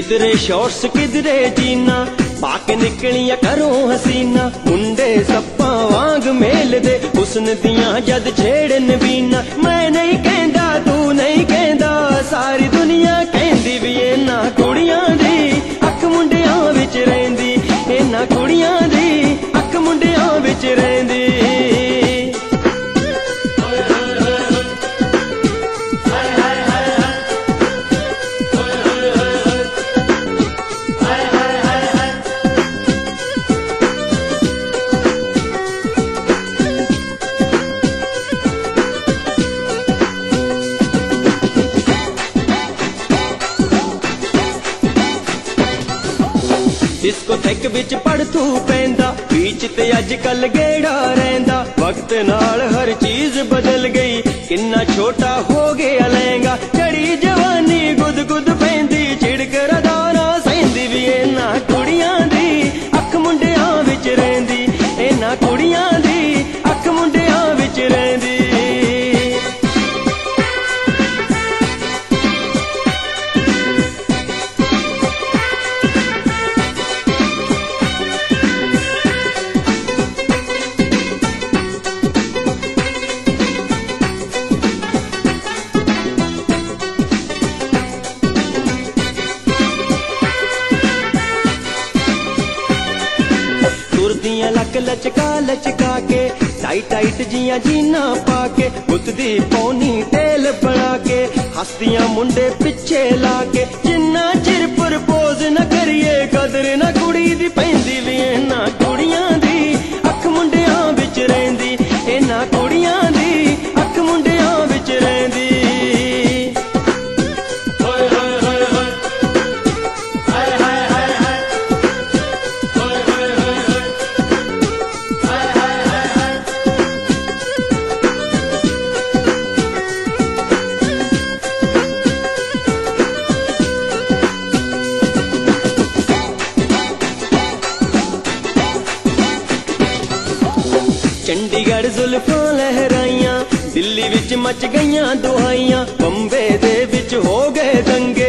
किधरे शॉर्ट्स किधरे जीना पाके निकलिया करो हसीना मुंडे सप्पा वांग मेल दे हुस्न दियां जद छेड़न बीना मैं नहीं कहंदा तू नहीं कहंदा सारी दुनिया कहंदी भी इन्हां कुड़ियां दी अख मुंडियां विच रहिंदी इन्हां कुड़ियां दी अख मुंडियां विच रहिंदी। इसको थैक विच पढ़ तू पैंदा बीच ते अजकल गेड़ा रहिंदा वक्त नाल हर चीज बदल गई किन्ना छोटा हो गया लहंगा चढ़ी जवानी गुद गुद पैंदी छिड़क रदारा सहिंदी भी इन्हां कुड़ियां दी अख मुंडियां विच रहिंदी इन्हां कुड़ियां दी अख मुंडियां विच रहिंदी। लक लचका लचका के टाइट टाइट जियां जीना पाके बुतदी पौनी तेल बना के हस्तियां मुंडे पिछे लाके जिन्ना चिर प्रपोज न करिए कदर न कुड़ी दी पैंदी भी इन्हां कुड़ियां दी अख मुंडियां विच रहिंदी इन्हां कुड़ियां दी अख मुंडियां विच रहिंदी। चंडीगढ़ जुल्फां लहराइयां दिल्ली विच मच गईयां दुहाइयां बंबे दे विच हो गए दंगे